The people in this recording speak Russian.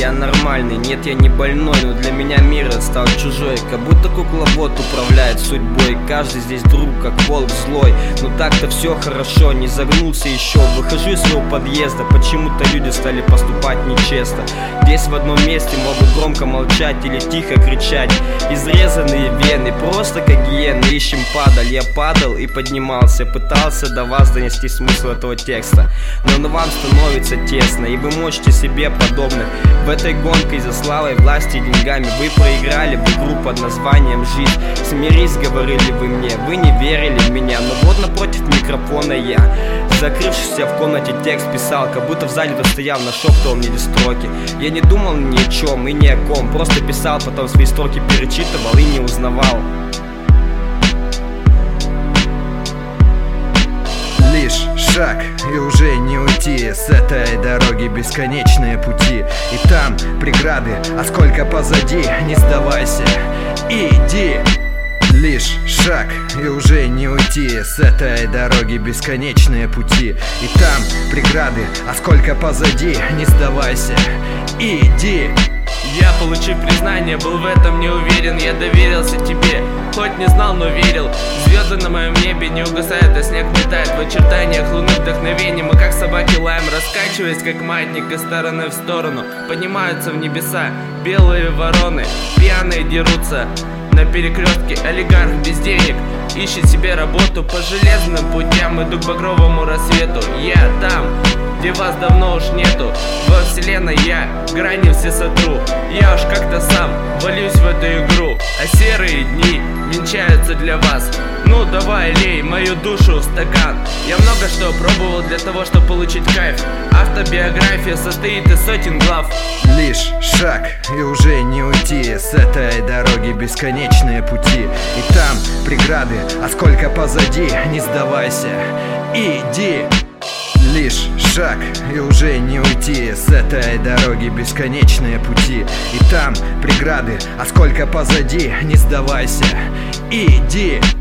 я нормальный, нет, я не больной, но для меня мир стал чужой. Как будто кукловод управляет судьбой. Каждый здесь друг, как волк злой. Но так-то все хорошо, не загнулся еще. Выхожу из своего подъезда, почему-то люди стали поступать нечестно. Здесь в одном месте могут громко молчать или тихо кричать. Изрезанные вены, просто как гиены, ищем падаль. Я падал и поднимался, пытался до вас донести смысл этого текста. Но вам становится тесно, и вы мочите себе подобных. В этой гонке за славой, властью и деньгами вы проиграли в игру под названием «Жизнь». Смирись, говорили вы мне, вы не верили в меня. Но вот напротив микрофона я, закрывшись в комнате, текст писал, как будто в зале достоял, нашептывал мне эти строки. Я не думал ни о чем и ни о ком, просто писал, потом свои строки перечитывал и не узнавал. Лишь шаг, и уже не уйти с этой дороги, бесконечные пути. И там преграды, а сколько позади, не сдавайся, иди. Лишь шаг, и уже не уйти с этой дороги, бесконечные пути. И там преграды, а сколько позади, не сдавайся, иди. Я, получив признание, был в этом не уверен. Я доверился тебе, хоть не знал, но верил. Звезды на моем небе не угасают, а снег не тает. В очертаниях луны вдохновение. Мы как собаки лаем, раскачиваясь как маятник из стороны в сторону. Поднимаются в небеса белые вороны, пьяные дерутся на перекрестке. Олигарх без денег ищет себе работу по железным путям. Иду к багровому рассвету. Я там, где вас давно уж нету. Во вселенной я грани все сотру. Я уж как-то сам валюсь в эту игру, а серые дни венчаются для вас. Ну давай, лей мою душу в стакан. Я много что пробовал для того, чтобы получить кайф. Автобиография состоит из сотен глав. Лишь шаг, и уже не уйти с этой дороги, бесконечные пути. И там преграды, а сколько позади, не сдавайся, иди. Лишь шаг, и уже не уйти с этой дороги, бесконечные пути. И там преграды, а сколько позади, не сдавайся, иди.